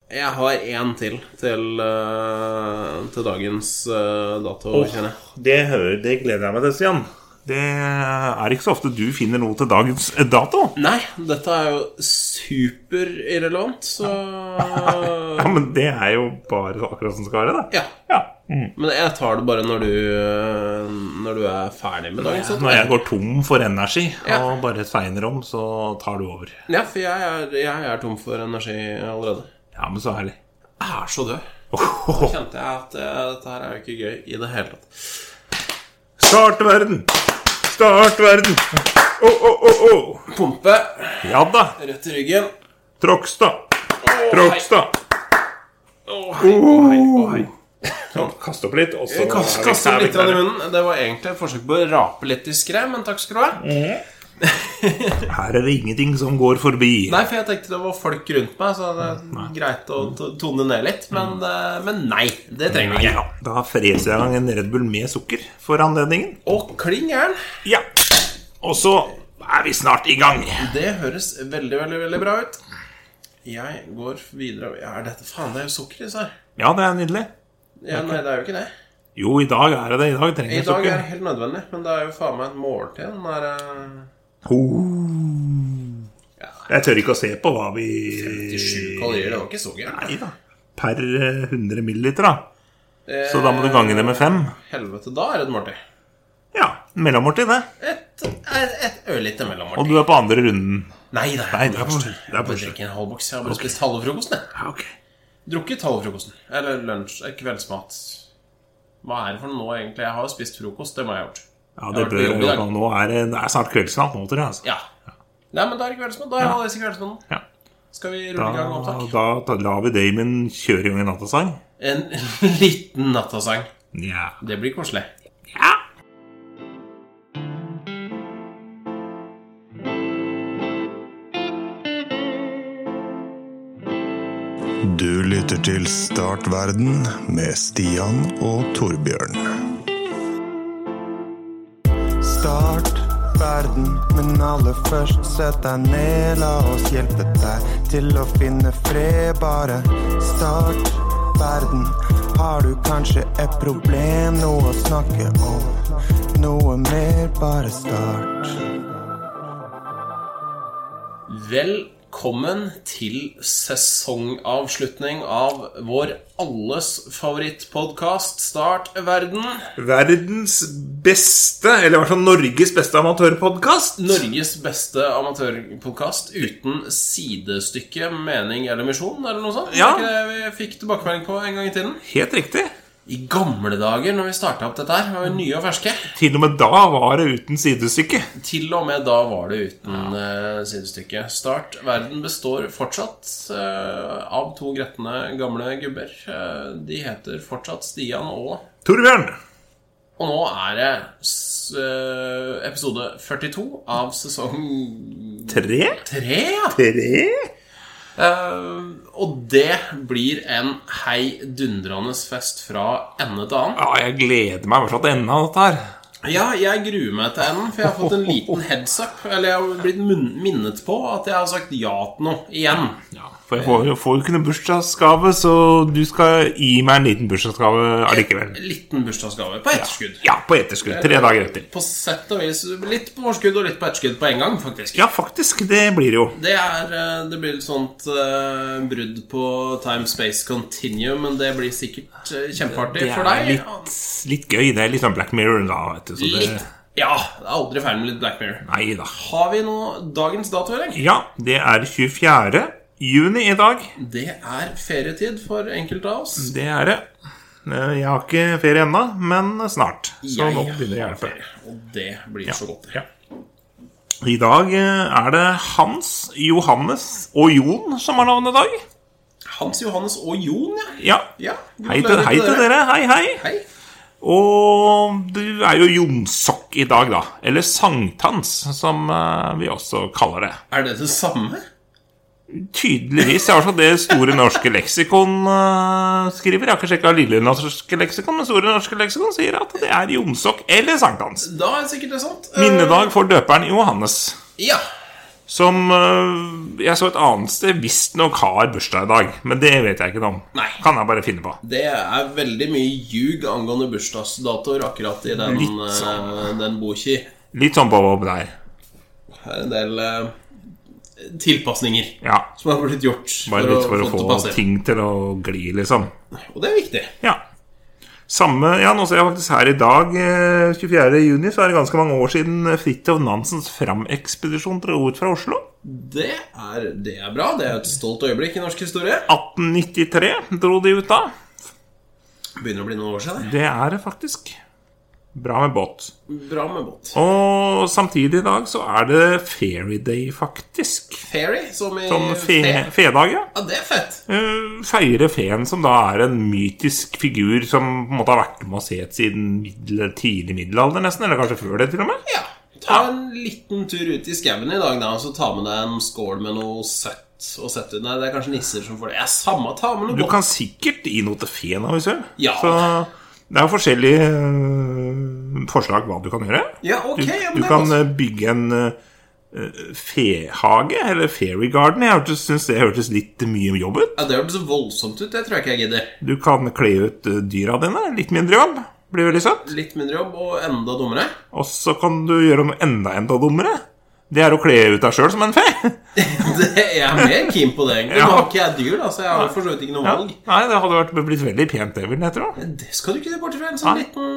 Jeg har en til dagens dato, kjenner jeg. Det gleder jeg meg til, Stian. Det er ikke så ofte du finner noe til dagens dato. Nei, dette er jo superirrelevant, så... Ja, men det er jo bare akkurat som skal være det. Ja. Men jeg tar det bare når du er ferdig med dagens dato. Når jeg går tom for energi, og bare segner om, så tar du over. Ja, for jeg er tom for energi allerede. Ja, men så herlig. Jeg er så død. Så kjente jeg at dette her er jo ikke gøy i det hele tatt. Start verden! Pumpe. Ja da. Rødt i ryggen. Trokstad. Hei. Sånn, kast opp litt. Kast opp litt i munnen. Det var egentlig et forsøk på å rape litt i skre, men takk skal du ha. Her er det ingenting som går forbi. Nei, for jeg tenkte det var folk rundt meg, så det er greit å tone ned litt. Men nei, det trenger vi ikke. Da freser jeg en Red Bull med sukker for anledningen. Og kling gjerne. Ja, og så er vi snart i gang. Det høres veldig, veldig, veldig bra ut. Jeg går videre. Det er jo sukker i disse her. Ja, det er nydelig. Ja, nei, det er jo ikke det. Jo, i dag er det. I dag trenger jeg sukker. I dag er det helt nødvendig, men det er jo faen meg et måltid. Jeg tør ikke å se på hva vi 57 kalorier, det var ikke så gøy. Nei da, per 100 milliliter da. Så da må du gange det med 5. Helvete, da er det et måltid. Ja, mellommåltid det. Et ølite mellommåltid. Og du er på andre runden. Nei, det er på første. Det er på første. Jeg har bare spist halve frokosten. Ja, ok. Drukket halve frokosten. Eller lunsj, kveldsmat. Hva er det for noe egentlig? Jeg har jo spist frokost, det må jeg ha gjort. Ja, nå er det snart kveldsnatt nå, tror jeg altså. Ja. Nei, men da er det kveldsnatt. Da har jeg disse kveldsmannen. Ja. Skal vi rulle i gang opptak? Da lar vi Damon kjøre i gang en nattasang. En liten nattasang. Ja. Det blir koselig. Ja. Du lytter til Startverden med Stian og Torbjørn. Start verden, men aller først sett deg ned. La oss hjelpe deg til å finne fred. Bare start verden. Har du kanskje et problem, noe å snakke om? Noe mer, bare start. Velkommen til sesongavslutning av vår alles favorittpodcast Start Verden. Verdens beste, eller i hvert fall Norges beste amatørpodcast. Norges beste amatørpodcast uten sidestykke, mening eller misjon, eller noe sånt. Ja. Det er ikke det vi fikk tilbakemelding på en gang i tiden. Helt riktig. I gamle dager, når vi startet opp dette her, var vi nye og ferske. Til og med da var det uten sidestykke. Til og med da var det uten sidestykke. Start Verden består fortsatt av to gretne gamle gubber. De heter fortsatt Stian og Torbjørn. Og nå er det episode 42 av sesong 3? 3, ja. 3? Og det blir en heidundrende fest fra ende til annen. Ja, jeg gleder meg i hvert fall til enden av dette her. Ja, jeg gruer meg til enden, for jeg har fått en liten heads up. Eller jeg har blitt minnet på at jeg har sagt ja til noe igjen. Ja, for jeg får jo ikke noen bursdagsgave, så du skal gi meg en liten bursdagsgave allikevel. En liten bursdagsgave på etterskudd. Ja, på etterskudd, 3 dager etter. På sett og vis litt på forskudd og litt på etterskudd på en gang, faktisk. Ja, faktisk, det blir det jo. Det blir et sånt brudd på time-space continuum, men det blir sikkert kjempeartig for deg. Det er litt gøy, det er litt sånn Black Mirror da, vet du. Litt, ja, det er aldri ferdig med litt Black Mirror. Neida. Har vi noe dagens dato, eller? Ja, det er 24. juni i dag. Det er ferietid for enkelte av oss. Det er det. Jeg har ikke ferie ennå, men snart. Så nå begynner jeg hjelpe. Og det blir så godt. Ja. I dag er det Hans, Johannes og Jon som har navn i dag. Hans, Johannes og Jon, ja. Ja. Hei til dere. Hei. Hei. Og du er jo Jonsokk i dag da. Eller Sankthans, som vi også kaller det. Er det det samme? Tydeligvis, i hvert fall det Store norske leksikon skriver. Jeg har ikke sjekket Lille norske leksikon, men Store norske leksikon sier at det er Jonsokk eller Sankthans. Da er det sikkert det sant. Minnedag for døperen Johannes. Ja. som jeg så et annet sted visst nok har bursdag i dag. Men det vet jeg ikke noe om. Nei. Kan jeg bare finne på. Det veldig mye ljug angående bursdagsdatoer akkurat i den boki. Litt sånn bob der. Her en del tilpasninger som har blitt gjort bare litt for å få ting til å gli, liksom. Og det viktig. Ja. Nå ser jeg faktisk her i dag 24. juni, så det ganske mange år siden Fridtjof Nansens Fram-ekspedisjon dro ut fra Oslo. Det bra, det et stolt øyeblikk i norsk historie. 1893 dro de ut da. Begynner å bli noen år siden. Det det faktisk. Bra med båt. Og samtidig i dag så det Fairy Day, faktisk. Fairy? Som i fedag, ja. Ja, det fett. Feire feen, som da en mytisk figur som på en måte har vært med og sett siden tidlig middelalder nesten, eller kanskje før det til og med. Ja, ta en liten tur ut i skauen i dag da, og så ta med deg en skål med noe søtt og sett ut. Nei, det kanskje nisser som får det. Ja, samme, ta med noe godt. Du kan sikkert gi noe til feen, hvis du. Ja. Så det jo forskjellige forslag hva du kan gjøre. Ja, ok. Du kan bygge en fehage, eller fairy garden. Jeg synes det hørtes litt mye jobb ut. Ja, det hørtes voldsomt ut, det tror jeg ikke jeg gidder. Du kan kle ut dyra dine, litt mindre jobb. Blir veldig søtt. Litt mindre jobb, og enda dummere. Og så kan du gjøre noe enda dummere. Det å kle ut deg selv som en fe. Jeg mer keen på det egentlig. Nå har ikke jeg dyr da, så jeg har jo forstått ikke noe valg. Nei, det hadde blitt veldig pent det, vil jeg tro. Det skal du ikke se bort fra. En sånn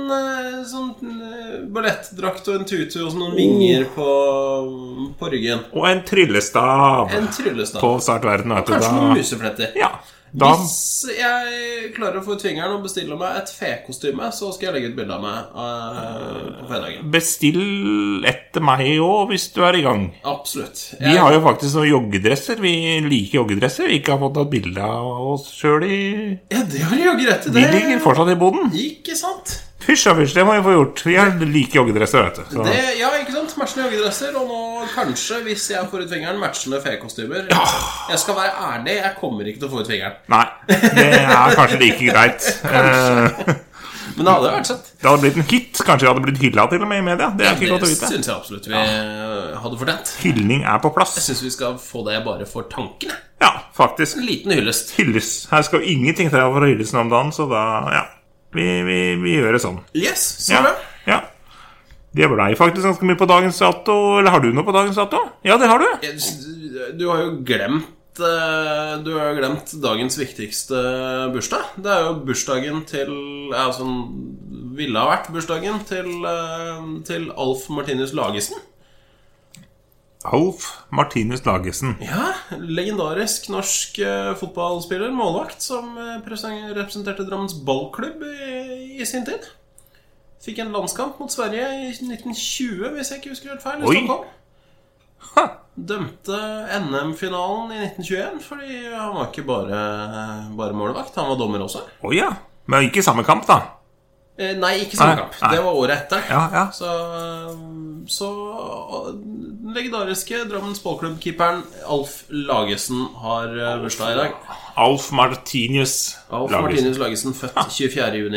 liten ballettdrakt og en tutu og noen vinger på ryggen. Og en tryllestav. På startverden. Og kanskje noen musefletter. Ja. Hvis jeg klarer å få ut fingeren og bestille meg et fekostyme, så skal jeg legge ut bilde av meg på fredagen. Bestill etter meg også, hvis du i gang. Absolutt. Vi har jo faktisk noen joggedresser. Vi liker joggedresser. Vi ikke har fått tatt bilde av oss selv i... Ja, det har joggerett. De ligger fortsatt i boden. Ikke sant? Fysj, det må vi få gjort. Vi har like joggedresser, vet du. Ja, ikke sant? Matchende joggedresser. Og nå kanskje, hvis jeg får ut fingeren, matchende fekostymer. Jeg skal være ærlig, jeg kommer ikke til å få ut fingeren. Nei, det kanskje like greit. Men det hadde vært sett. Det hadde blitt en hit. Kanskje det hadde blitt hylla til og med i media. Det ikke godt å vite. Det synes jeg absolutt vi hadde fortjent. Hyllning på plass. Jeg synes vi skal få det bare for tankene. Ja, faktisk. En liten hyllest. Her skal ingenting til for hyllesten om dagen, så da, ja. Vi gjør det sånn. Yes, så bra. Ja. Det ble faktisk ganske mye på dagens dato. Eller har du noe på dagens dato? Ja, det har du. Du har jo glemt dagens viktigste bursdag. Det jo bursdagen til ville ha vært bursdagen til Alf Martinus Lagesen. Alf Martinus Lagesen. Ja, legendarisk norsk fotballspiller, målvakt, som representerte Drammens ballklubb i sin tid. Fikk en landskamp mot Sverige i 1920, hvis jeg ikke husker helt feil, i Stockholm. Dømte NM-finalen i 1921, fordi han var ikke bare målvakt, han var dommer også. Ja, men ikke samme kamp da? Nei, ikke samme kamp. Det var året etter. Ja. Så legendariske Drammens ballklubb-keeperen Alf Lagesen har bursdag i dag. Alf Martinus Lagesen, født 24. juni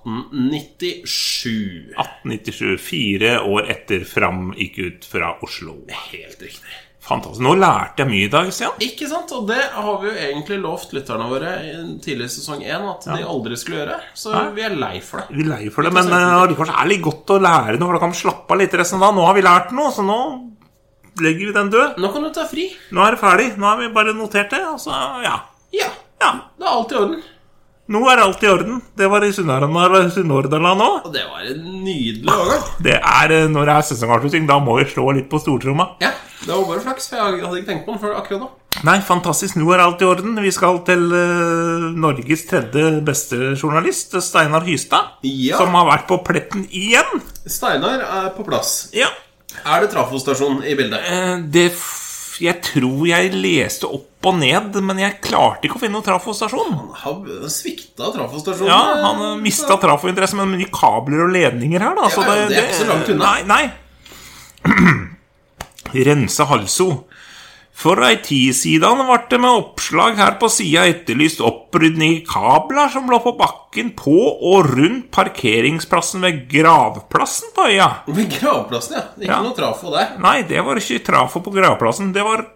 1897. 4 år etter Fram gikk ut fra Oslo. Helt riktig. Fantastisk. Nå lærte jeg mye i dag, Stian. Ikke sant? Og det har vi jo egentlig lovt lytterne våre i tidlig sesong 1 at de aldri skulle gjøre. Så vi lei for det. Vi lei for det, men det kanskje litt godt å lære noe, for da kan vi slappe av litt resten av dagen. Nå har vi lært noe, så nå legger vi den død. Nå kan du ta fri. Nå det ferdig. Nå har vi bare notert det, og så, ja. Ja, det alt i orden. Nå alt i orden. Det var i Sunnhordland nå. Og det var en nydelig overgang. Det når det sesongavslutning, da må vi slå litt på stortromma. Ja, det var bare flaks, for jeg hadde ikke tenkt på den før akkurat nå. Nei, fantastisk. Nå alt i orden. Vi skal til Norges tredje beste journalist, Steinar Hystad, som har vært på pletten igjen. Steinar på plass. Ja. Det trafostasjon i bildet? Jeg tror jeg leste opp og ned, men jeg klarte ikke å finne noen trafostasjon. Han sviktet trafostasjonen. Ja, han mistet trafointeresse, men mye kabler og ledninger her da. Så det ikke så langt unna. Nei. Rense Halso. For ei tid siden ble det med oppslag her på siden etterlyst opprydning i kabler som lå på bakken på og rundt parkeringsplassen ved gravplassen på øya. Ved gravplassen, ja. Ikke noe trafo der. Nei, det var ikke trafo på gravplassen. Det var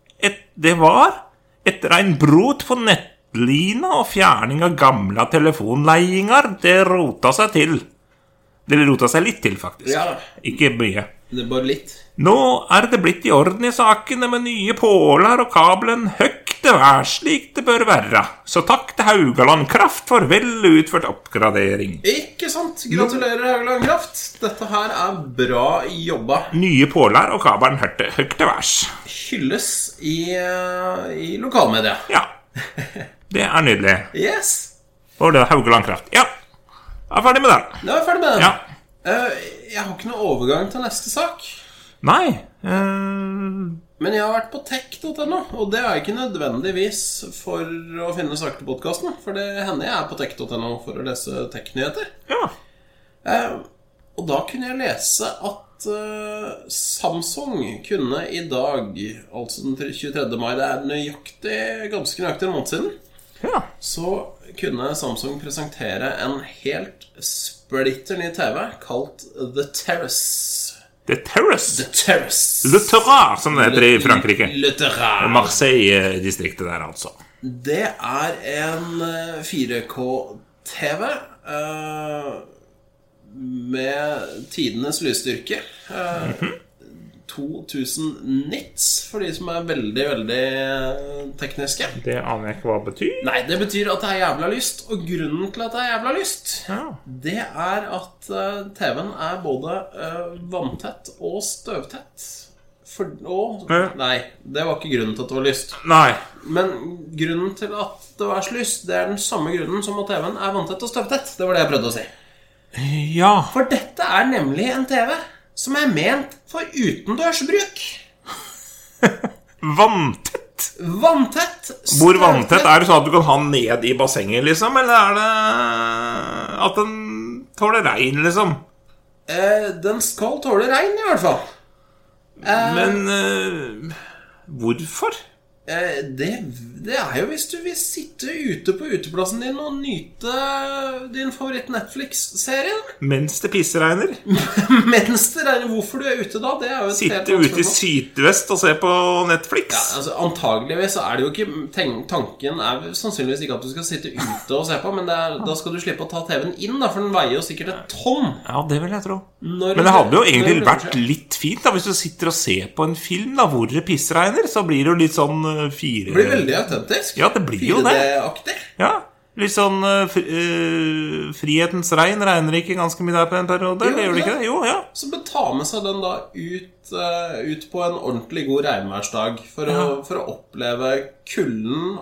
etter en brot på nettlina og fjerning av gamle telefonleiinger. Det rota seg til. Det rota seg litt til, faktisk. Ja. Ikke mye. Det er bare litt. Nå det blitt i orden i sakene med nye påler og kabelen høgt det slik det bør være. Så takk til Haugaland Kraft for vel utført oppgradering. Ikke sant? Gratulerer, Haugaland Kraft. Dette her bra jobba. Nye påler og kabelen høgt det værs. Hylles i lokalmedia. Ja, det nydelig. Yes. For det Haugaland Kraft. Ja, jeg ferdig med den. Nå ferdig med den. Ja. Jeg har ikke noe overgang til neste sak. Nei. Men jeg har vært på tech.no, og det ikke nødvendigvis for å finne saker til podcasten, for det hender jeg på tech.no for å lese tech-nyheter. Ja. Og da kunne jeg lese at Samsung kunne i dag, altså den 23. mai, det ganske nøyaktig en måned siden, Ja. så kunne Samsung presentere en helt splitter ny TV kalt The Terrace. The Terrace. The Terrace. Le Terrain, som det heter i Frankrike. Le Terrain. Marseille-distriktet der, altså. Det en 4K-TV med tidenes lysstyrke. 2000 nits, for de som veldig, veldig tekniske. Det aner jeg ikke hva det betyr. Nei, det betyr at det jævla lyst. Og grunnen til at det jævla lyst, det at TV-en både vanntett og støvtett. Nei, det var ikke grunnen til at det var lyst. Nei. Men grunnen til at det var så lyst, det den samme grunnen som at TV-en vanntett og støvtett. Det var det jeg prøvde å si. Ja. For dette nemlig en TV som ment for utendørsbruk. Vanntett? Vanntett. Hvor vanntett? Det sånn at du kan ha den ned i bassenget, liksom? Eller det at den tåler regn, liksom? Den skal tåle regn, i hvert fall. Men hvorfor? Det jo hvis du vil sitte ute på uteplassen din og nyte din favoritt Netflix-serie. Mens det pisseregner. Mens det regner. Hvorfor du ute da? Det jo et sitte ute i sydvest og se på Netflix. Ja, altså antageligvis så det jo ikke tanken sannsynligvis ikke at du skal sitte ute og se på, men da skal du slippe å ta TV-en inn da, for den veier jo sikkert et tonn. Ja, det vil jeg tro. Men det hadde jo egentlig vært litt fint da, hvis du sitter og ser på en film da, hvor det pisseregner, så blir det jo litt sånn det blir veldig autentisk. Ja, det blir jo det. 4D-aktig. Ja, litt sånn frihetens regner ikke ganske mye der på en periode. Jo, gjør det ikke det? Jo, ja. Så bør ta med seg den da ut på en ordentlig god regnværsdag for å oppleve kulden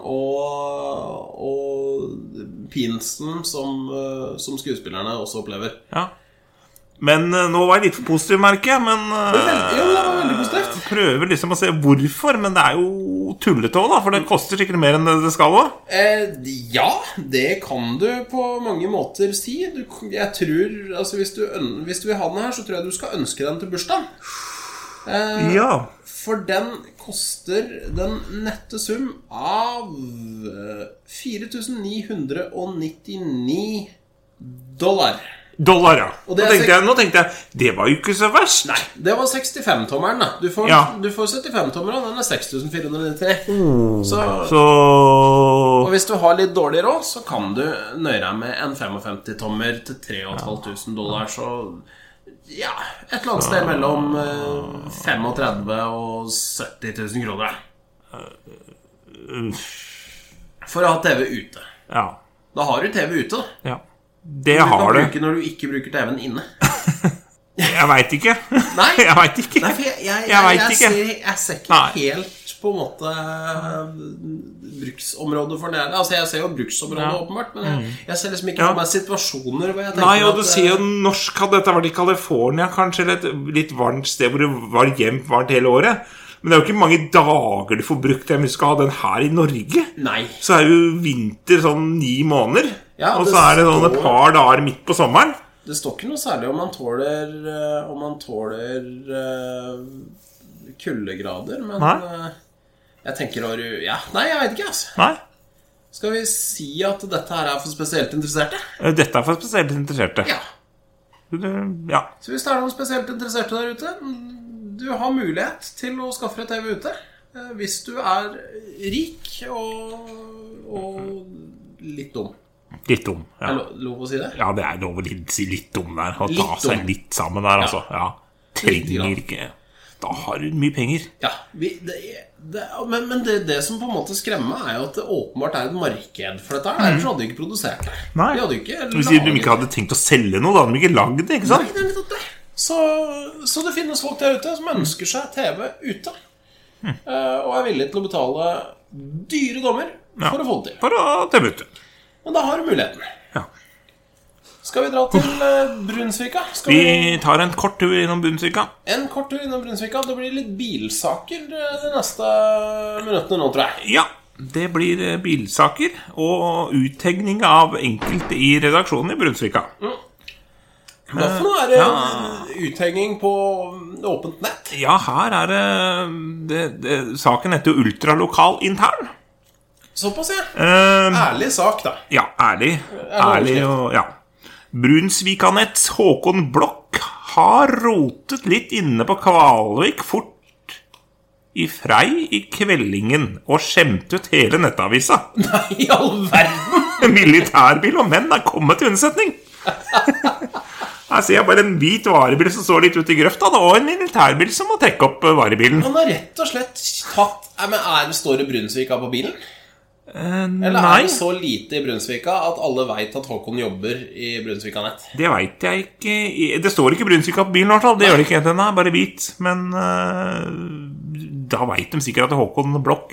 og pinsen som skuespillerne også opplever. Ja. Men nå var jeg litt for positiv, merker jeg. Men det var veldig positivt. Prøver liksom å se hvorfor. Men det jo tullete også da, for det koster sikkert mer enn det skal også. Ja, det kan du på mange måter si. Jeg tror, altså hvis du vil ha den her, så tror jeg du skal ønske den til bursdagen. Ja. For den koster den nette sum av $4,999. Dollar, ja. Nå tenkte jeg, det var jo ikke så verst. Nei, det var 65-tommeren da. Du får 75-tommeren, den 6,493. Og hvis du har litt dårlig råd, så kan du nøye deg med en 55-tommer til $3,500. Så ja, et eller annet sted mellom 35 og 70 000 kroner. For å ha TV ute. Ja. Da har du TV ute da. Ja. Det har du. Når du ikke bruker TV-en inne. Jeg vet ikke. Nei, jeg vet ikke. Nei, jeg ser ikke helt på en måte bruksområdet for det. Altså jeg ser jo bruksområdet åpenbart, men jeg ser liksom ikke på meg situasjoner hvor jeg tenker. Nei, og du ser jo norsk hadde dette vært i California kanskje, eller et litt varmt sted hvor det var jevnt varmt hele året. Men det jo ikke mange dager du får brukt det. Vi skal ha den her i Norge. Nei. Så jo vinter sånn 9 måneder. Ja, og så det sånn et par dager midt på sommeren. Det står ikke noe særlig om man tåler kuldegrader, men Jeg tenker nei, jeg vet ikke, altså. Nei. Skal vi si at dette her for spesielt interesserte? Dette for spesielt interesserte. Ja. Ja. Så hvis det noen spesielt interesserte der ute, du har mulighet til å skaffe deg TV ute. Hvis du rik og litt dum. Litt dum, ja. Er det lov å si det? Ja, det lov å si litt dum der. Og ta seg litt sammen der, altså. Ja. Trenger ikke. Da har du mye penger. Ja, men det som på en måte skremmer jo at det åpenbart et marked for dette. Ellers hadde de ikke produsert det. Nei. De hadde ikke Hvis de ikke hadde tenkt å selge noe, da hadde de ikke lagd det, ikke sant? Nei, det nettopp det. Så det finnes folk der ute som ønsker seg TV ute. Og villige til å betale dyre dommer for å få det til. For å TV ute. Men da har du muligheten. Ja. Skal vi dra til Brunsvika? Vi tar en kort tur innom Brunsvika. En kort tur innom Brunsvika. Det blir litt bilsaker de neste minuttene nå, tror jeg. Ja, det blir bilsaker og uthegning av enkelte i redaksjonen i Brunsvika. Hva for noe det uthenging på åpent nett? Ja, her det saken heter jo Ultralokal intern. Såpass, ja. Ærlig sak, da. Ja, ærlig og, ja. Brunsvikanets Håkon Blokk har rotet litt inne på Kvalvik fort i Frei i kveldingen og skjemt ut hele nettavisa. Nei, i all verden! En militærbil og menn kommet til unnsetning. Her ser jeg bare en hvit varebil som står litt ute i grøfta, og en militærbil som må trekke opp varebilen. Han har rett og slett tatt... Men står det Brunsvika på bilen? Eller nei. Det så lite i Brunsvika at alle vet at Håkon jobber i Brunsvika nett? Det vet jeg ikke. Det står ikke Brunsvika på bilen i hvert fall. Det gjør det ikke, den bare hvit. Men da vet de sikkert at Håkon Blokk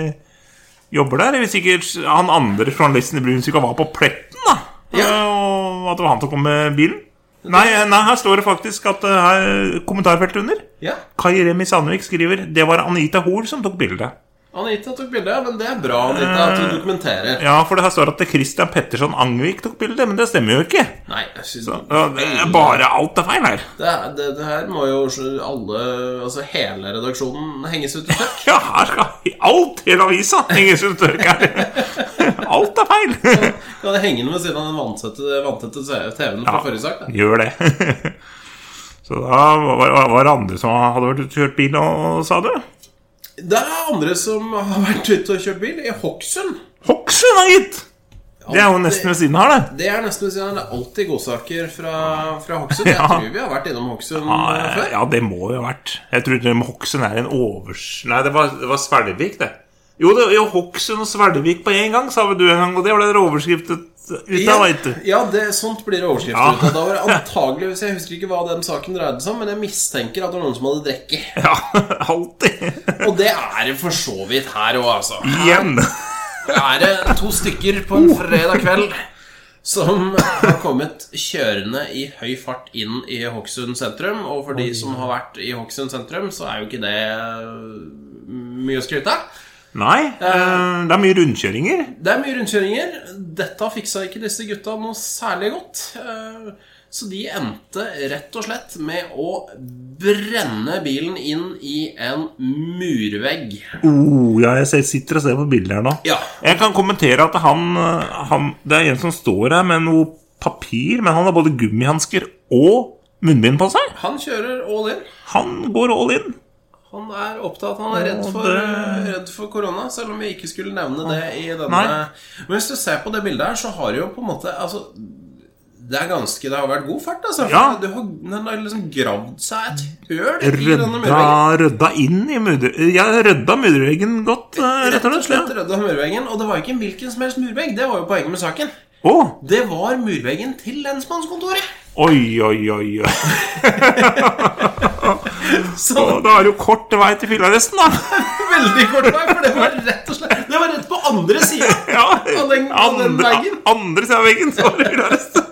jobber der. Hvis ikke han andre journalisten i Brunsvika var på pletten da. Ja. Og at det var han som kom med bilen. Nei, her står det faktisk at her kommentarfeltet under. Ja. Kai Remi Sandvik skriver: det var Anita Hoel som tok bildet. Anita tok bildet, men det bra, Anita, at du dokumenterer. Ja, for det her står at det Christian Pettersson Angvik tok bildet, men det stemmer jo ikke. Nei, jeg synes det bare alt feil her. Det her må jo alle, altså hele redaksjonen henges ut i tørk. Ja, her skal hele avisa henges ut i tørk her. Alt feil. Kan det henge noe ved siden av den vanntette TV-en fra forrige sak? Ja, gjør det. Så da var det andre som hadde vært ute og kjørt bil, og sa du? Det andre som har vært ute og kjørt bil i Hokksund. Hokksund har gitt! Det jo nesten ved siden her, det. Det nesten ved siden her. Det alltid godsaker fra Hokksund. Jeg tror vi har vært innom Hokksund før. Ja, det må vi ha vært. Jeg tror Hokksund en Nei, det var Svelvik, det. Jo, Hokksund og Svelvik på en gang, sa du en gang. Og det var det overskriftet ut av, vet du. Ja, sånt blir det overskriftet ut av. Da var det antageligvis, jeg husker ikke hva den saken dreide seg om, men jeg mistenker at det var noen som hadde drekket. Ja, alltid. Og det det for så vidt her også, altså. Igjen. Det 2 stykker på en fredag kveld som har kommet kjørende i høy fart inn i Hokksund sentrum. Og for de som har vært i Hokksund sentrum, så jo ikke det mye å skryte av. Nei, det mye rundkjøringer. Det mye rundkjøringer. Dette fiksa ikke disse gutta noe særlig godt. Så de endte rett og slett med å brenne bilen inn i en murvegg. Ja, jeg sitter og ser på bildet her nå. Ja. Jeg kan kommentere at han det en som står her med noe papir, men han har både gummihansker og munnbind på seg. Han kjører all in. Han går all in. Han opptatt, han redd for korona, selv om vi ikke skulle nevne det i denne. Men hvis du ser på det bildet her, så har det jo på en måte, altså, det har vært god fart, altså. Ja. Den har liksom gravd seg et høl i denne murveggen. Rødda inn i murveggen. Ja, rødda murveggen godt, rett og slett. Rødda murveggen, og det var ikke en hvilken som helst murvegg, det var jo poenget med saken. Det var murveggen til lensmannskontoret. Oi. Så da jo kort vei til fyllearresten, da. Veldig kort vei, for det var rett og slett det var rett på andre siden av den veggen. Andre siden av veggen, så var det fyllearresten.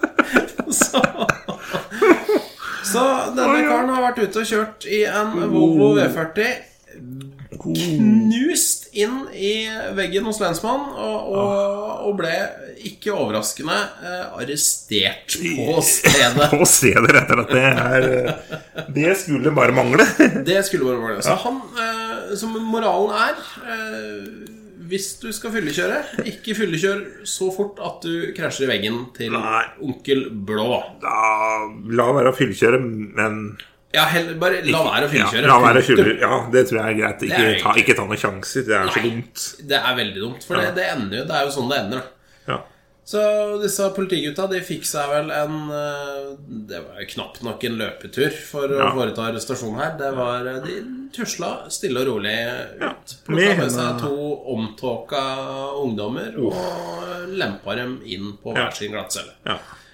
Så denne karen har vært ute og kjørt i en Volvo V40, knust inn i veggen hos lensmann, og ble ikke overraskende arrestert på stedet. På stedet, rett og slett. Det skulle bare mangle. Det skulle bare mangle. Så han som moralen hvis du skal fyllekjøre, ikke fyllekjør så fort at du krasjer i veggen til onkel Blå. La være å fyllekjøre, men... Ja, bare la være å fyllekjøre. La være å fyllekjøre, ja, det tror jeg greit. Ikke ta noen sjanser, det så dumt. Det veldig dumt, for det ender jo, det jo sånn det ender. Ja. Så disse politigutta, de fikk seg vel det var knapt nok en løpetur for å foreta arrestasjon her. De tusla stille og rolig ut. Plukket med seg 2 omtåka ungdommer og lempet dem inn på hver sin glattcelle. Ja.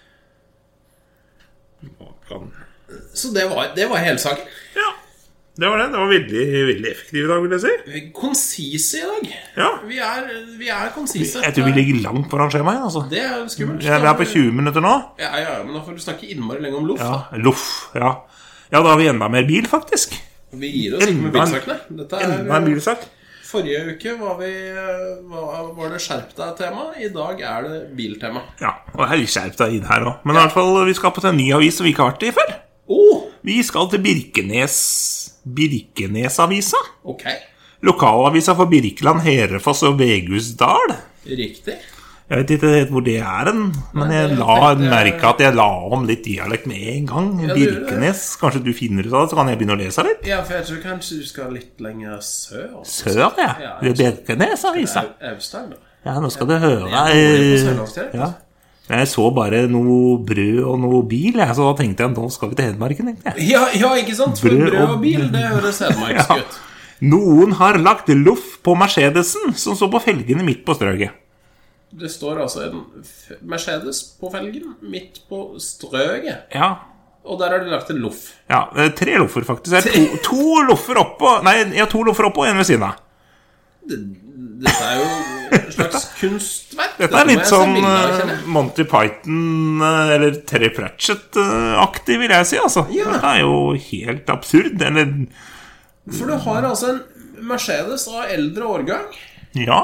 Så det var hele saken. Ja, det var det. Det var veldig effektiv i dag, vil jeg si. Konsise i dag. Ja. Vi konsise. Jeg tror vi ligger langt foran skjemaet, altså. Det skummelt. Vi på 20 minutter nå. Ja, men da får du snakke innmari lenge om loff. Ja, loff, ja. Ja, da har vi enda mer bil, faktisk. Vi gir oss ikke med bilsakene. Enda en bilsak. Forrige uke var det skjerp deg-tema. I dag det biltema. Ja, og det litt skjerp deg inn her også. Men i hvert fall, vi skal på en ny avis som vi ikke har vært i før. Vi skal til Birkenesavisa. Ok. Lokalavisa for Birkeland, Herefoss og Vegusdal. Riktig. Jeg vet ikke helt hvor det men jeg merket at jeg la om litt dialekt med en gang. Birkenes, kanskje du finner ut av det, så kan jeg begynne å lese litt? Ja, for jeg tror kanskje du skal litt lenger sør. Sør, ja. Det Birkenesavisa. Øvstad, da. Ja, nå skal du høre. Ja. Jeg så bare noe brød og noe bil, så da tenkte jeg, nå skal vi til Hedmarken, tenkte jeg. Ja, ikke sant? For brød og bil, det høres hedmarksk ut. Noen har lagt loff på Mercedesen, som står på felgene midt på strøget. Det står altså en Mercedes på felgen midt på strøget. Ja. Og der har de lagt en loff. Ja, 3 loffer faktisk. To loffer oppå, og en ved siden av. Dette jo en slags kunstverk. Dette litt sånn Monty Python eller Terry Pratchett-aktig, vil jeg si, altså. Ja. Dette jo helt absurd, eller... For du har altså en Mercedes av eldre årgang. Ja.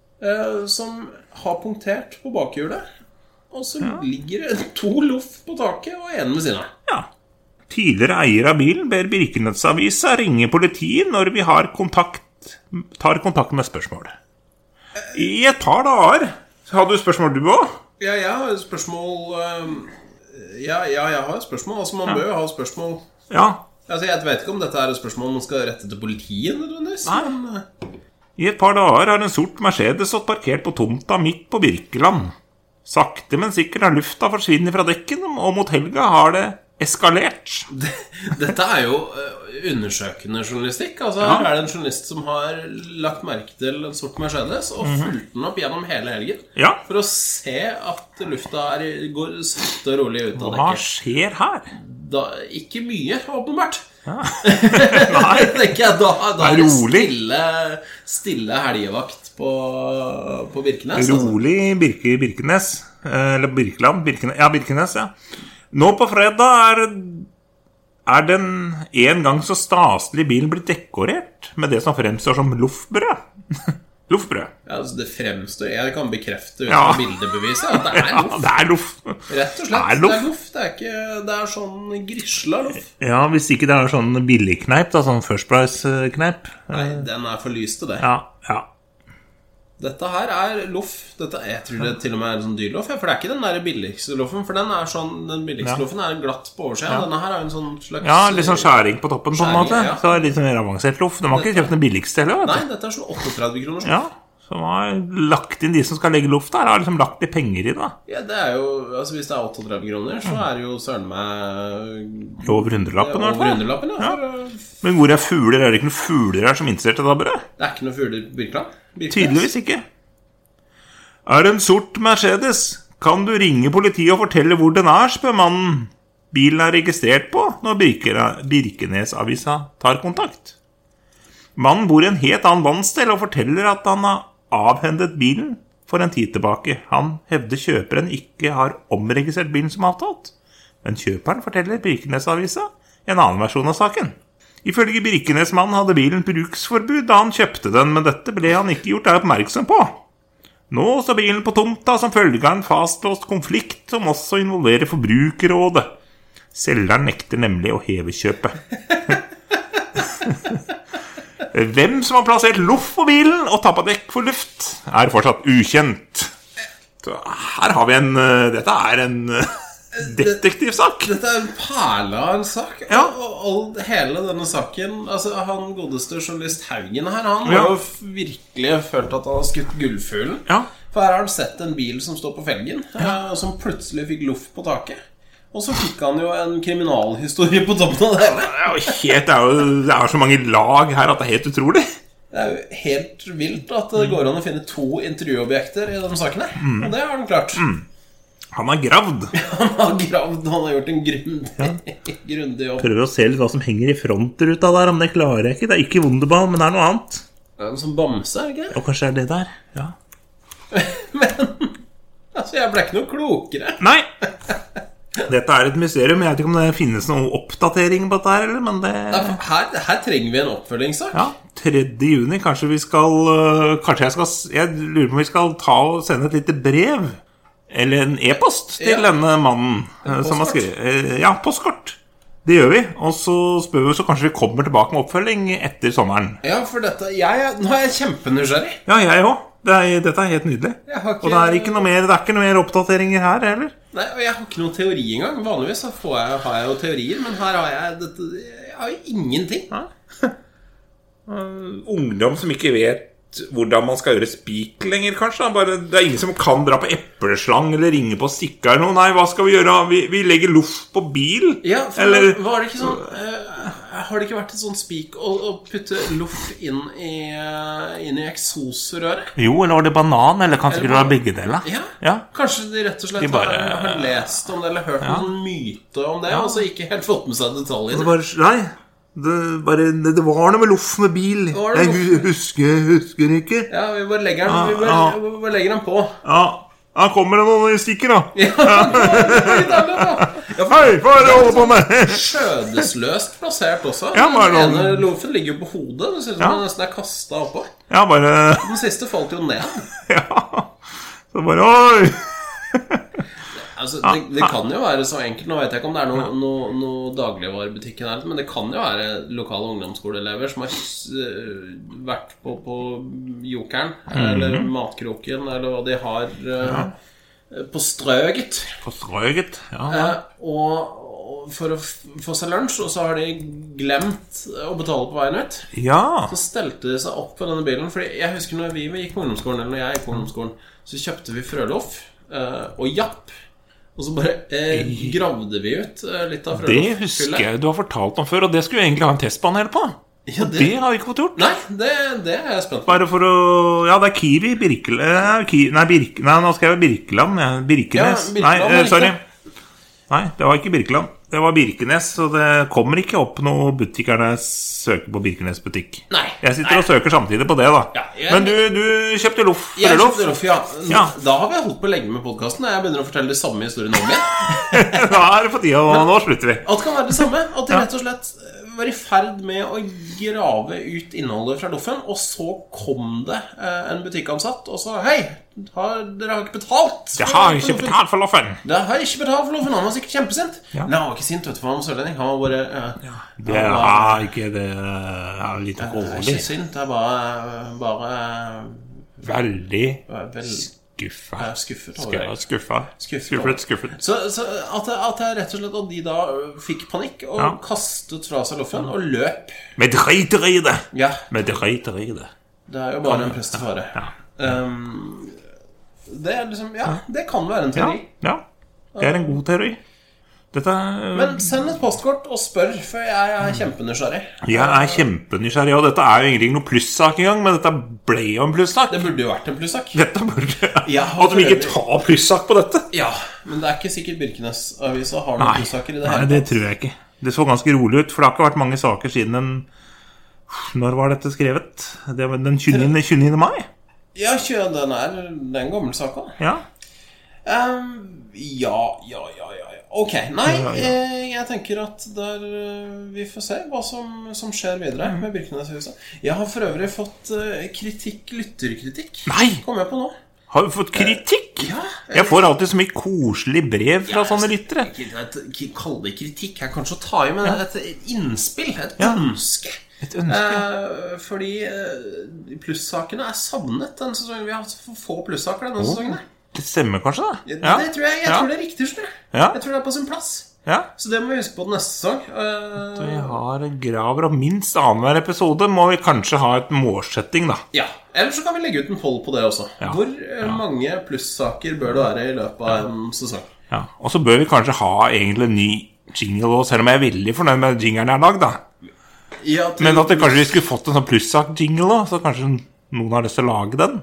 Som har punktert på bakhjulet. Og så ligger det 2 loff på taket og en ved siden av. Ja. Tidligere eier av bilen ber Birkenesavisa ringe politiet når vi tar kontakt med spørsmål. I et par dager. Har du spørsmål du også? Ja, jeg har et spørsmål. Jeg har et spørsmål. Altså, man bør jo ha et spørsmål. Ja. Altså, jeg vet ikke om dette et spørsmål man skal rette til politiet nødvendigvis. Nei. I et par dager har en sort Mercedes stått parkert på tomta midt på Birkeland. Sakte, men sikkert har lufta forsvinnet fra dekken, og mot helga har det eskalert. Dette jo undersøkende journalistikk. Altså, her det en journalist som har lagt merke til en sort Mercedes og fulgt den opp gjennom hele helgen for å se at lufta går sakte og rolig ut av dekket. Hva skjer her? Ikke mye, åpenbart. Nei, tenker jeg, da rolig. Stille helgevakt på Birkenes. Rolig Birkenes. Eller Birkeland. Birkenes, ja. Nå på fredag den en gang så staselig bilen blitt dekorert med det som fremstår som loffbrød. Loffbrød. Ja, altså det fremstår, jeg kan bekrefte ut av bildebeviset at det loff. Det loff. Rett og slett, det loff. Det sånn grisla loff. Ja, hvis ikke det sånn billigkneip da, sånn First Price-kneip. Nei, den for lys til det. Ja. Dette her loff. Jeg tror det til og med en sånn dyrloff, for det ikke den der billigste loffen, for den sånn, den billigste loffen glatt på oversiden. Denne her en sånn slags... Ja, litt sånn skjæring på toppen på en måte. Så det litt sånn mer avansert loff. De har ikke kjøpt den billigste heller, vet du. Nei, dette sånn 38 kroner. Ja, så de har lagt inn de som skal legge loff der, har liksom lagt litt penger i det. Ja, det jo, altså hvis det 38 kroner, så det jo søren meg... Over 100-lappen, i hvert fall. Over 100-lappen, ja. Men hvor fugler? Det ikke noen fugler her som interesserte da, brød? Det ikke noen fugler på Birkeland? Tydeligvis ikke. En sort Mercedes. Kan du ringe politiet og fortelle hvor den spør mannen bilen registrert på når Birkenesavisa tar kontakt. Mannen bor i en helt annen landsdel og forteller at han har avhendet bilen for en tid tilbake. Han hevder kjøperen ikke har omregistrert bilen som avtalt. Men kjøperen forteller Birkenesavisa en annen versjon av saken. Ifølge Birkenesmannen hadde bilen bruksforbud da han kjøpte den, men dette ble han ikke gjort oppmerksom på. Nå står bilen på tomta som følge av en fastlåst konflikt som også involverer Forbrukerrådet. Selgeren nekter nemlig å heve kjøpet. Hvem som har plassert loff på bilen og tappet dekk for luft, er fortsatt ukjent. Så her har vi dette er en detektivsak. Dette er en perle av en sak. Ja. Og hele denne saken, altså han godeste journalist Haugen her, han har jo virkelig følt at han har skutt gullfuglen. Ja. For her har han sett en bil som står på felgen, som plutselig fikk luft på taket. Og så fikk han jo en kriminalhistorie på toppen av det hele. Det er så mange lag her at det er helt utrolig. Det er jo helt vilt at det går an å finne 2 intervjuobjekter i denne saken her. Og det har han klart. Han har gravd. Han har gjort en grundig jobb. Prøver å se litt hva som henger i frontruta der, men det klarer jeg ikke. Det er ikke Wunderbaum, men det er noe annet. Det er en sånn bamse, er det ikke? Og kanskje er det der, ja. Men, altså jeg ble ikke noe klokere. Nei. Dette er et mysterium. Jeg vet ikke om det finnes noen oppdatering på dette her, eller, men det... Her trenger vi en oppfølgingssak. Ja, 3. juni. Kanskje jeg lurer på om vi skal sende et lite brev, eller en e-post til denne mannen som har skrevet. Ja, postkort. Det gjør vi. Og så spør vi, så kanskje vi kommer tilbake med oppfølging etter sommeren. Ja, for dette, nå er jeg kjempenysgjerrig. Ja, jeg også. Dette er helt nydelig. Og det er ikke noe mer oppdateringer her heller. Nei, og jeg har ikke noen teori engang. Vanligvis så har jeg jo teorier, men her har jeg har jo ingenting. Ungdom som ikke vet hvordan man skal gjøre spik lenger, kanskje. Det er ingen som kan dra på epleslang eller ringe på stikker. Nei, hva skal vi gjøre? Vi legger loff på bil. Ja, for var det ikke sånn... Har det ikke vært et sånn spik å putte loff inn i eksosrøret? Jo, eller var det banan, eller kanskje ikke det var begge deler? Ja. Kanskje de rett og slett har lest om det, eller hørt noen myte om det, og så ikke helt fått med seg detaljer. Nei, det var noe med loff med bil. Jeg husker ikke. Ja, vi bare legger den på. Ja. Han kommer det noen stikker da. Hei, hva er det du holder på med? Skjødesløst plassert også. Ja, den ene loffen ligger jo på hodet. Det ser ut som den nesten er kastet oppå. Ja, bare... Den siste falt jo ned. Ja, så bare, oi. Altså, det kan jo være så enkelt. Nå vet jeg ikke om det er noe dagligvarebutikken her, men det kan jo være lokale ungdomsskoleelever som har vært på Jokeren eller Matkroken, eller hva de har på Strøget. På Strøget, ja. Og for å få seg lunsj, og så har de glemt å betale på veien ut. Ja. Så stelte de seg opp på denne bilen. Fordi jeg husker når vi gikk på ungdomsskolen, eller når jeg gikk på ungdomsskolen, så kjøpte vi frøloff og japp. Og så bare gravde vi ut litt av frøloff. Det husker jeg du har fortalt om før, og det skulle vi egentlig ha en testpanel på. Ja, det har vi ikke fått gjort. Nei, det er jeg spent på. Bare for å... Ja, det er Kiwi, Nei, nå skal jeg være Birkeland. Birkenes. Ja, nei, sorry. Nei, det var ikke Birkeland. Det var Birkenes, så det kommer ikke opp noe butikker når jeg søker på Birkenes butikk. Nei. Jeg sitter og søker samtidig på det da. Ja, men du kjøpte loff. Jeg kjøpte loff, ja. Da har vi holdt på lenge med podcasten, og jeg begynner å fortelle de samme historiene om igjen. Da er det på tida, og nå slutter vi. Alt kan være det samme, at de rett og slett var i ferd med å grave ut innholdet fra loffen, og så kom det en butikkansatt og sa: hei, dere har ikke betalt. Jeg har ikke betalt for loffen. Han var sikkert kjempesint. Nei, han var ikke sint, vet du, for han var sørlending. Han var bare det er ikke det er litt dårlig. Det er ikke sint, det er bare veldig skuffet. Så at det rett og slett at de da fikk panikk og kastet fra seg loffen og løp. Med driter i det. Ja. Med driter i det. Det er jo bare en prestefare. Det er liksom, det kan være en teori. Ja, det er en god teori. Men send et postkort og spør, for jeg er kjempenysgjerrig. Jeg er kjempenysgjerrig, og dette er jo egentlig ikke noe plussak engang, men dette ble jo en plussak. Det burde jo vært en plussak. Dette burde, at vi ikke tar plussak på dette. Ja, men det er ikke sikkert Birkenes-avisa har noen plussaker i det hele. Nei, det tror jeg ikke. Det så ganske rolig ut, for det har ikke vært mange saker siden Når var dette skrevet? Det var den 29. mai? Ja, den er en gammel sak også. Ja. Ok, nei, jeg tenker at vi får se hva som skjer videre med Birkeneshuset. Jeg har for øvrig fått lytterkritikk. Nei! Kommer jeg på nå. Har du fått kritikk? Ja. Jeg får alltid så mye koselig brev fra sånne lyttere. Kall det kritikk her, kanskje å ta i, men et innspill, et ønske. Fordi plussakene savnet denne sesongen. Vi har hatt for få plussaker denne sesongen. Det stemmer kanskje da? Det tror jeg. Jeg tror det er riktig, skjønner du. Jeg tror det på sin plass. Så det må vi huske på den neste sesong. Vi har graver og minst annenhver episode må vi kanskje ha et målsetting da. Ellers så kan vi legge ut en poll på det også. Hvor mange plussaker bør det være i løpet av en sesong? Og så bør vi kanskje ha egentlig en ny jingle også, selv om jeg er veldig fornøyd med jingeren jeg har lagd da. Men at kanskje vi skulle fått en sånn plussak-jingle da, så kanskje noen har lyst til å lage den.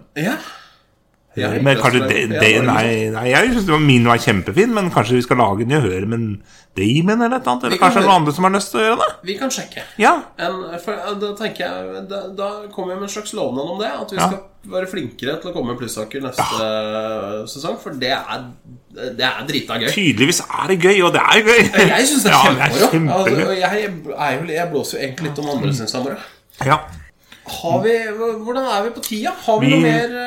Men kanskje nei, jeg synes min var kjempefin, men kanskje vi skal lage den i å høre med en Damon eller et annet, eller kanskje noen andre som har lyst til å gjøre det. Vi kan sjekke. For da tenker jeg, da kommer vi med en slags lovnad om det, at vi skal være flinkere til å komme med plussaker neste sesong, for det er drita gøy. Tydeligvis er det gøy, og det er gøy. Jeg synes det er kjempegøy. Jeg blåser jo egentlig litt om andre synes jeg bare. Hvordan er vi på tida? Har vi noe mer?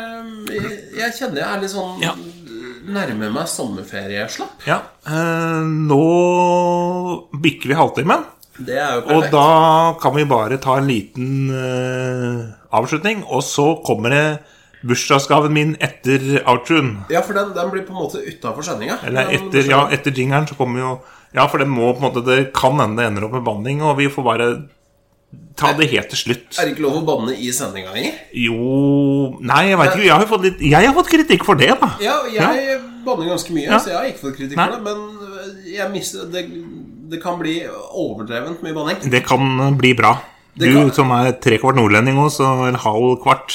Jeg kjenner jeg er litt sånn nærmer meg sommerferieslapp. Nå bikker vi halvtimen. Det er jo perfekt. Og da kan vi bare ta en liten avslutning. Og så kommer det bursdagsgaven min etter outroen. For den blir på en måte utenfor sendingen. Eller etter jingeren så kommer jo for det må på en måte, det kan hende det ender opp med banding. Og vi får bare ta det helt til slutt. Er det ikke lov å banne i sendingen lenger? Jo, nei, jeg vet ikke. Jeg har fått kritikk for det da. Jeg banner ganske mye, så jeg har ikke fått kritikk for det. Men jeg mister det kan bli overdrevent mye banning. Det kan bli bra. Som er 3/4 nordlending også, eller halv-kvart.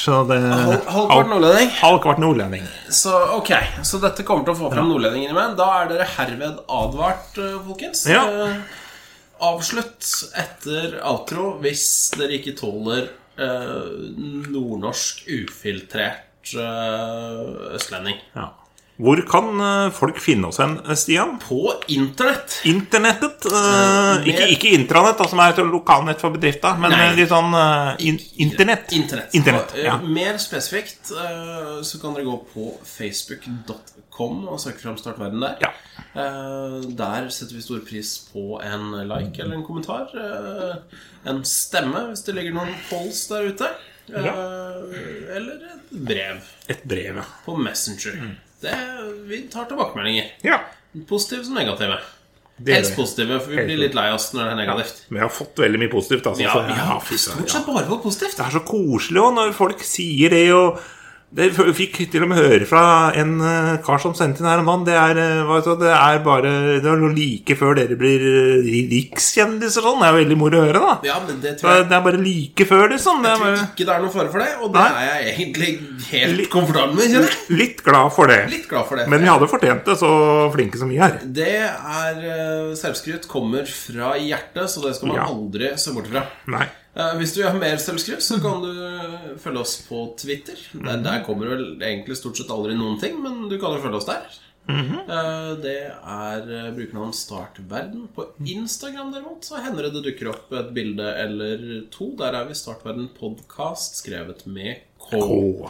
Halv-kvart nordlending. Så ok, så dette kommer til å få frem nordlendingen med. Da er dere herved advart, folkens. Avslutt etter outro hvis dere ikke tåler nordnorsk ufiltrert østlending. Hvor kan folk finne oss hen, Stian? På internett. Internettet? Ikke intranett, som er et lokalnett for bedrifter, men litt sånn internett. Mer spesifikt så kan dere gå på facebook.com og søke frem Startverden der. Der setter vi stor pris på en like eller en kommentar, en stemme hvis det ligger noen polls der ute, eller et brev. Et brev, på Messenger. Vi tar tilbakemeldinger. Positive som negative. Helst positive, for vi blir litt lei oss når det er negativt. Men jeg har fått veldig mye positivt stort sett bare for positivt. Det er så koselig også når folk sier det. Og det fikk til og med høre fra en kar som sendte inn her om dagen. Det er bare det er like før dere blir rikskjendiser sånn. Det er veldig moro å høre da. Men det tror jeg. Det er bare like før liksom. Jeg tror ikke det er noe fare for det. Og det er jeg egentlig helt komfortabel med, kjenner jeg. Litt glad for det. Men vi hadde fortjent det, så flinke som vi er. Det er selvskryt kommer fra hjertet, så det skal man aldri se bort fra. Nei. Hvis du har mer selvskryt, så kan du følge oss på Twitter. Der kommer vel egentlig stort sett aldri noen ting, men du kan jo følge oss der. Det er brukernavn Startverden. På Instagram derimot så hender det dukker opp et bilde eller to. Der er vi Startverden podcast, skrevet med K.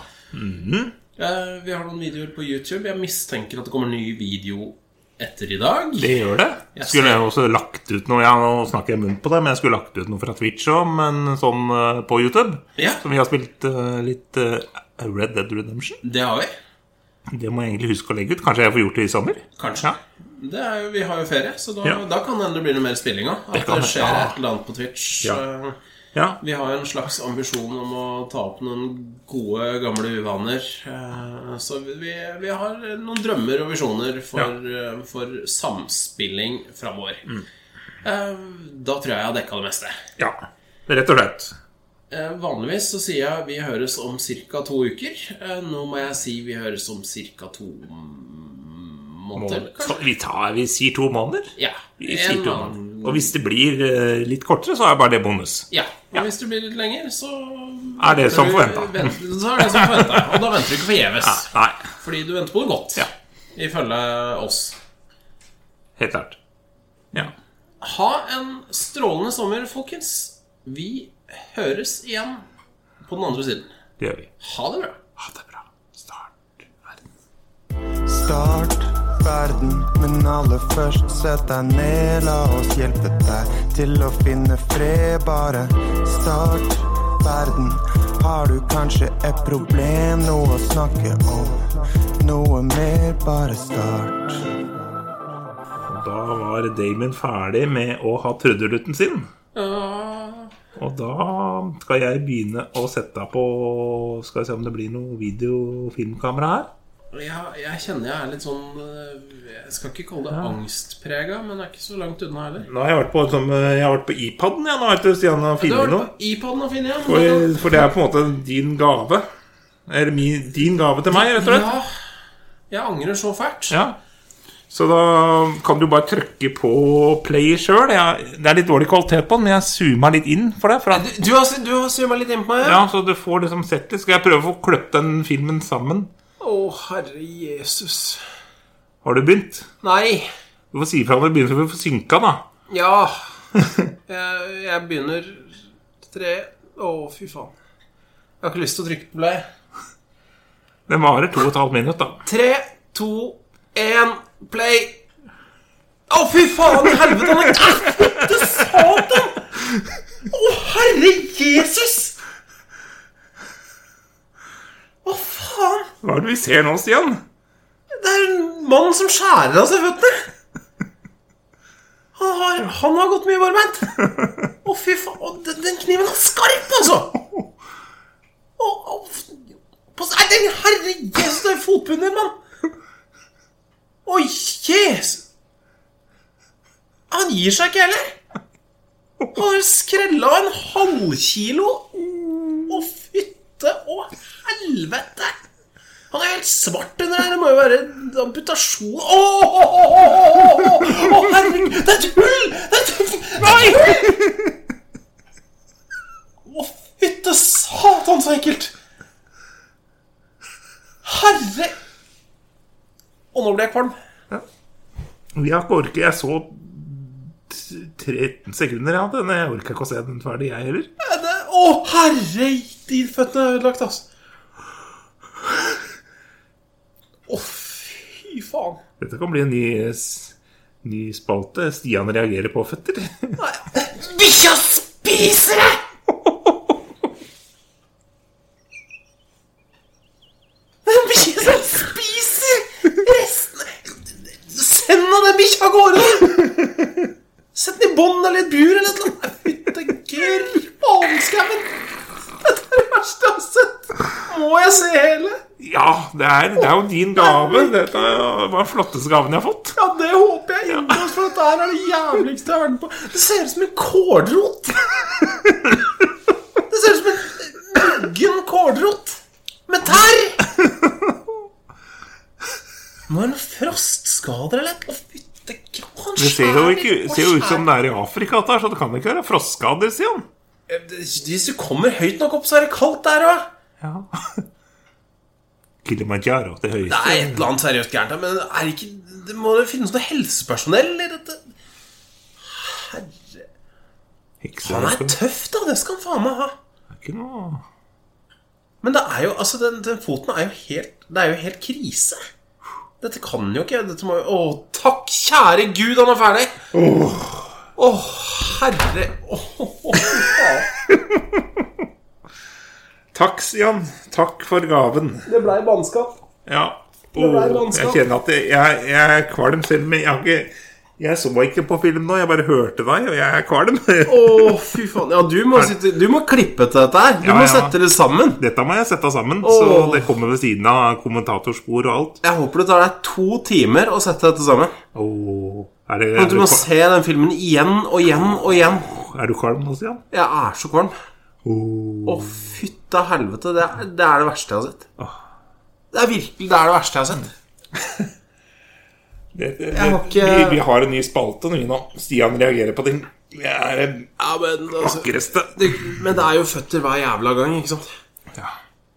Vi har noen videoer på YouTube. Jeg mistenker at det kommer en ny video etter i dag. Det gjør det. Skulle jeg også lagt ut noe, nå snakker jeg munn på det, men jeg skulle lagt ut noe fra Twitch også, men sånn på YouTube, som vi har spilt litt Red Dead Redemption. Det har vi. Det må jeg egentlig huske å legge ut. Kanskje jeg får gjort det i sommer? Kanskje. Vi har jo ferie, så da kan det bli noe mer spilling også. At det skjer et eller annet på Twitch. Vi har jo en slags ambisjon om å ta opp noen gode, gamle uvaner. Så vi har noen drømmer og visjoner for samspilling fremover. Da tror jeg har dekket det meste. Ja, rett og slett. Vanligvis så sier jeg vi høres om cirka 2 uker. Nå må jeg si vi høres om cirka 2 måneder. Vi sier 2 måneder? Ja, vi sier 2 måneder. Og hvis det blir litt kortere, så er bare det bonus. Ja, og hvis det blir litt lenger, så er det som forventet. Så er det som forventet. Og da venter du ikke forgjeves. Nei. Fordi du venter på det godt. Ifølge oss. Helt klart. Ha en strålende sommer, folkens. Vi høres igjen på den andre siden. Det gjør vi. Ha det bra. Ha det bra. Startverden. Startverden. verden. Men aller først sett deg ned, la oss hjelpe deg til å finne fred. Bare start verden. Har du kanskje et problem, noe å snakke om? Noe mer, bare start. Da var Damon ferdig med å ha trødderlutten sin. Og da skal jeg begynne å sette på. Skal vi se om det blir noe videofilmkamera her. Ja, jeg kjenner jeg litt sånn, jeg skal ikke kalle det angstprega, men ikke så langt unna heller. Nå har jeg vært på iPaden, Nå har jeg Stian å finne noe. iPaden å finne, For det på en måte din gave. Eller din gave til meg, rett og slett. Ja, jeg angrer så fælt. Ja. Så da kan du bare trykke på play selv. Det litt dårlig kvalitet på den, men jeg zoomer litt inn for det. Du har zoomet litt inn på meg, ja? Ja, så du får liksom sett det. Skal jeg prøve å få kløpt den filmen sammen? Herre Jesus. Har du begynt? Nei. Du får si fra om du begynner, for å få synka da. Ja. Jeg begynner 3. Fy faen. Jeg har ikke lyst til å trykke på play. Den varer 2,5 minutter da. 3, 2, 1, play. Fy faen i helvete. Det satan. Herre Jesus. Hva faen? Hva det vi ser nå, Stian? Det en mann som skjærer av seg føttene. Han har gått mye varmeint. Fy faen. Den kniven skarp, altså. Den herre Jesus, det fotbunnen, mann. Jesus. Han gir seg ikke heller. Han har skrellet en halvkilo. Fytte helvete. Han helt svart under her. Det må jo være amputasjon. Herregud. Det et hull. Nei. Fytte satan så ekkelt. Herre. Og nå ble jeg kvalm. Ja. Jeg orker. Jeg så 13 sekunder jeg orker ikke å se den ferdig, jeg heller. Herre, de føttene er ødelagt, altså. Fy faen. Dette kan bli en ny spalte. Stian reagerer på føtter. Bikkja spiser det! Den bikkja som spiser resten. Send av den bikkja av gårde. Sett den i bånd eller et bur eller et eller annet. Fytte grønskaven. Dette det verste jeg har sett. Må jeg se hele? Ja, det er jo din gave. Dette var den flotteste gaven jeg har fått. Ja, det håper jeg innom, for dette her det jævligste jeg har den på. Det ser ut som en kålrot. Det ser ut som en muggen kålrot med tær. Nå det noen frostskader eller et. Det ser jo ut som det i Afrika, så det kan ikke være frostskader, Stian. Hvis du kommer høyt nok opp, så det kaldt der også. Ja. Kilimanjaro, det høyeste. Det et eller annet seriøst gærent, men det må det finnes noe helsepersonell i dette. Herre. Han tøff da, det skal han faen meg ha. Det ikke noe. Men det jo, altså den foten jo helt krise. Dette kan jo ikke. Dette må jo... takk, kjære Gud, han ferdig. Herre. Takk, Stian. Takk for gaven. Det ble bannskap. Ja. Jeg kjenner at jeg kvalm selv, men jeg så ikke på film nå. Jeg bare hørte deg, og jeg kvalm. Fy faen. Ja, du må klippe til dette her. Du må sette det sammen. Dette må jeg sette sammen, så det kommer ved siden av kommentatorspor og alt. Jeg håper det tar deg 2 timer å sette dette sammen. Du må se den filmen igjen og igjen og igjen. Er du kvalm nå, Stian? Jeg så kvalm. Fytte helvete. Det det verste jeg har sett. Det virkelig det verste jeg har sett. Vi har en ny spalte nå. Stian reagerer på ting. Det det vakreste. Men det jo føtter hver jævla gang, ikke sant? Ja.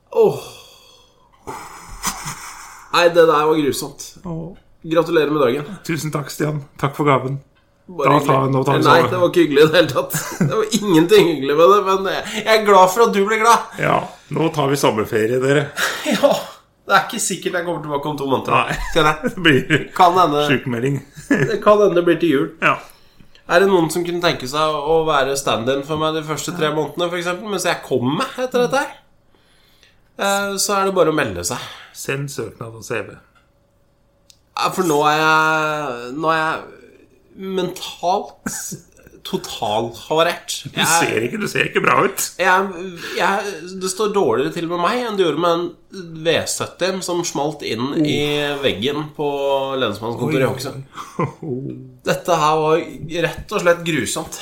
Nei, det der var grusomt. Gratulerer med dagen. Tusen takk, Stian. Takk for gaven. Nei, det var ikke hyggelig i det hele tatt. Det var ingenting hyggelig med det, men jeg glad for at du ble glad. Ja, nå tar vi sommerferie, dere. Ja. Det ikke sikkert jeg kommer tilbake om 2 måneder. Nei, det blir sykmelding. Det kan hende det blir til jul. Ja. Det noen som kunne tenke seg å være stand-in for meg de første 3 månedene, for eksempel, mens jeg kommer etter dette her? Så det bare å melde seg. Send søknad og CV. For nå er jeg mentalt totalhavarert. Du ser ikke bra ut. Det står dårligere til med meg enn det gjorde med en V70 som smalt inn i veggen på lensmannskontoret i Hokksund. Dette her var rett og slett grusomt.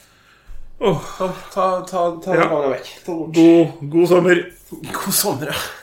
Ta det vekk. God sommer. God sommer, ja.